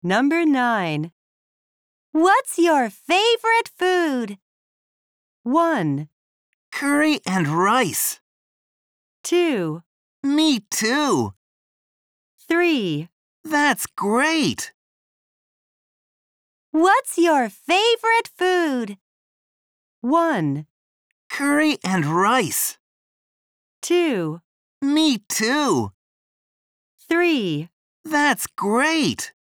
Number 9. What's your favorite food? 1, Curry and rice. 2, Me too. 3. That's great. What's your favorite food? 1, Curry and rice. 2, Me too. 3. That's great.